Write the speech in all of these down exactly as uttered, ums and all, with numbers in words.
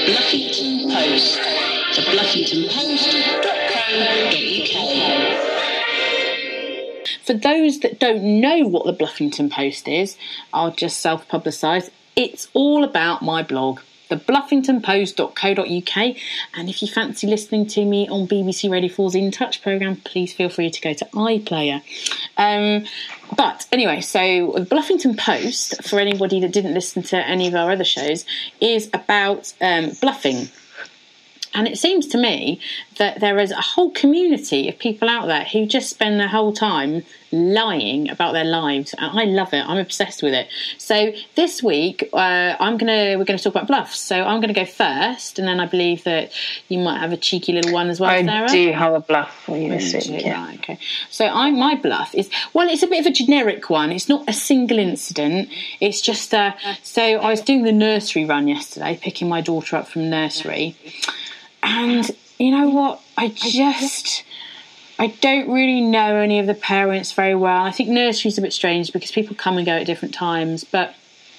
Bluffington Post. The bluffington post dot co dot U K. For those that don't know what the Bluffington Post is, I'll just self-publicise. It's all about my blog, the bluffington post dot co dot U K. And if you fancy listening to me on B B C Radio four's In Touch programme, please feel free to go to iPlayer. Um, but anyway, so the Bluffington Post, for anybody that didn't listen to any of our other shows, is about um, bluffing. And it seems to me that there is a whole community of people out there who just spend their whole time lying about their lives, and I love it. I'm obsessed with it. So this week, uh, I'm gonna we're gonna talk about bluffs. So I'm gonna go first, and then I believe that you might have a cheeky little one as well, I Sarah. I do have a bluff for you this week. Yeah. Right, okay. So I my bluff is well, it's a bit of a generic one. It's not a single incident. It's just uh, so I was doing the nursery run yesterday, picking my daughter up from nursery. And you know what? I just, I don't really know any of the parents very well. I think nursery's a bit strange because people come and go at different times. But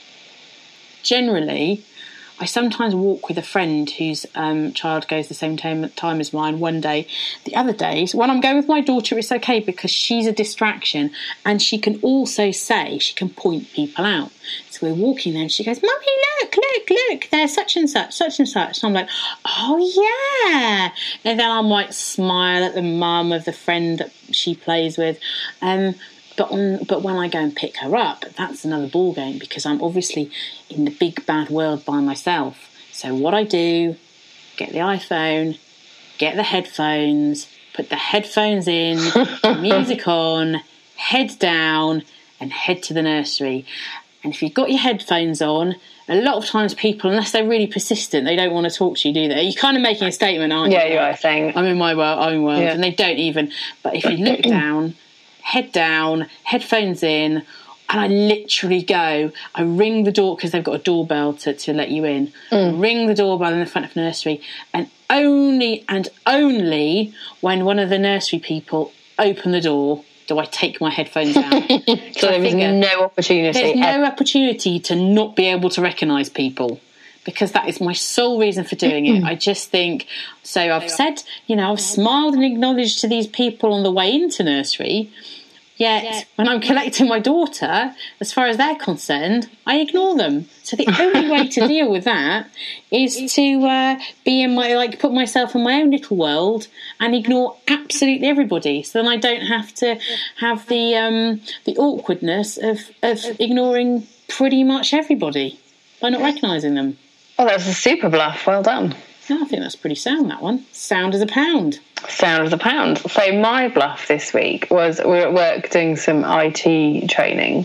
generally, I sometimes walk with a friend whose um, child goes the same time, time as mine one day. The other days, when I'm going with my daughter, it's okay because she's a distraction. And she can also say, she can point people out. So we're walking there and she goes, "Mummy, look, look, look, there's such and such, such and such." And I'm like, "Oh, yeah." And then I might smile at the mum of the friend that she plays with. Um, but on, but when I go and pick her up, that's another ball game because I'm obviously in the big bad world by myself. So what I do, get the iPhone, get the headphones, put the headphones in, music on, head down and head to the nursery. And if you've got your headphones on, a lot of times people, unless they're really persistent, they don't want to talk to you, do they? You're kind of making a statement, aren't you? Yeah, you are saying, I'm in my world, own world, yeah. And they don't even. But if you look down, head down, headphones in, and I literally go, I ring the door, because they've got a doorbell to, to let you in, mm. ring the doorbell in the front of the nursery, and only and only when one of the nursery people open the door do I take my headphones out. So there was no opportunity. There's no opportunity to not be able to recognise people, because that is my sole reason for doing it. I just think, so I've said, you know, I've smiled and acknowledged to these people on the way into nursery, yet when I'm collecting my daughter, as far as they're concerned, I ignore them. So the only way to deal with that is to uh, be in my, like, put myself in my own little world and ignore absolutely everybody. So then I don't have to have the um, the awkwardness of, of ignoring pretty much everybody by not recognising them. Oh, that was a super bluff. Well done. I think that's pretty sound, that one. Sound as a pound. Sound as a pound. So my bluff this week was we were at work doing some I T training,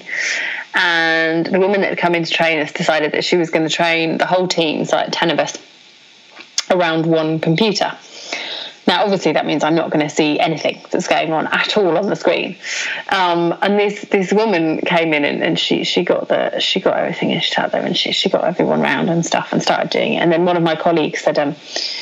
and the woman that had come in to train us decided that she was going to train the whole team, so like ten of us, around one computer. Now, obviously, that means I'm not going to see anything that's going on at all on the screen. Um, and this this woman came in and, and she she got the she got everything and she sat there and she she got everyone round and stuff and started doing it. And then one of my colleagues said, um,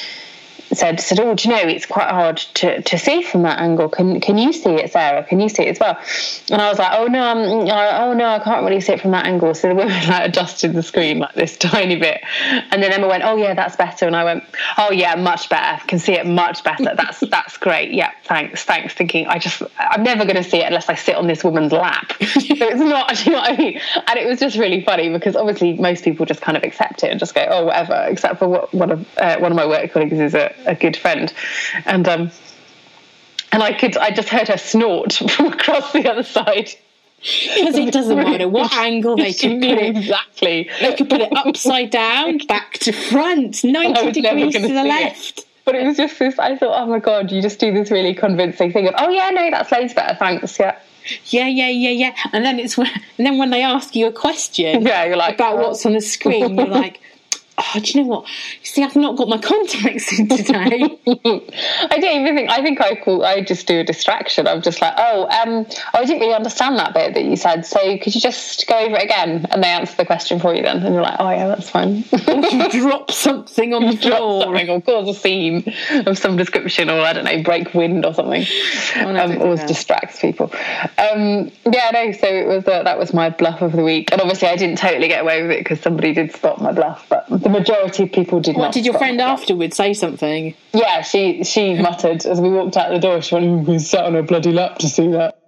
said said, "Oh, do you know, it's quite hard to, to see from that angle. Can can you see it, Sarah? Can you see it as well?" And I was like, "Oh no, I'm, oh no, I can't really see it from that angle." So the woman like adjusted the screen like this tiny bit, and then Emma went, "Oh yeah, that's better." And I went, "Oh yeah, much better. Can see it much better. That's that's great. Yeah, thanks, thanks." Thinking, I just I'm never going to see it unless I sit on this woman's lap. So it's not, you know what I mean? And it was just really funny because obviously most people just kind of accept it and just go, "Oh, whatever." Except for what one of uh, one of my work colleagues is a a good friend, and um and I could I just heard her snort from across the other side, because it doesn't matter what angle they could put it, exactly they could put it upside down, back to front, ninety degrees to the left it. But it was just this, I thought, oh my god, you just do this really convincing thing of, oh yeah, no, that's loads better, thanks. Yeah yeah yeah yeah yeah and then it's when, and then when they ask you a question, yeah, you're like, about oh. what's on the screen, you're like, "Oh, do you know what? You see, I've not got my contacts in today." I don't even think, I think I call, I just do a distraction. I'm just like, oh, um, oh, I didn't really understand that bit that you said, so could you just go over it again? And they answer the question for you then. And you're like, oh yeah, that's fine. You drop something on the floor. Something, or cause a scene of some description, or I don't know, break wind or something. Oh, no, um, always distracts people. Um, yeah, no, so it was uh, that was my bluff of the week. And obviously I didn't totally get away with it because somebody did spot my bluff, but the majority of people did what, not. What did your stop. friend afterwards say something? Yeah, she she muttered as we walked out the door. She went, "We sat on her bloody lap to see that."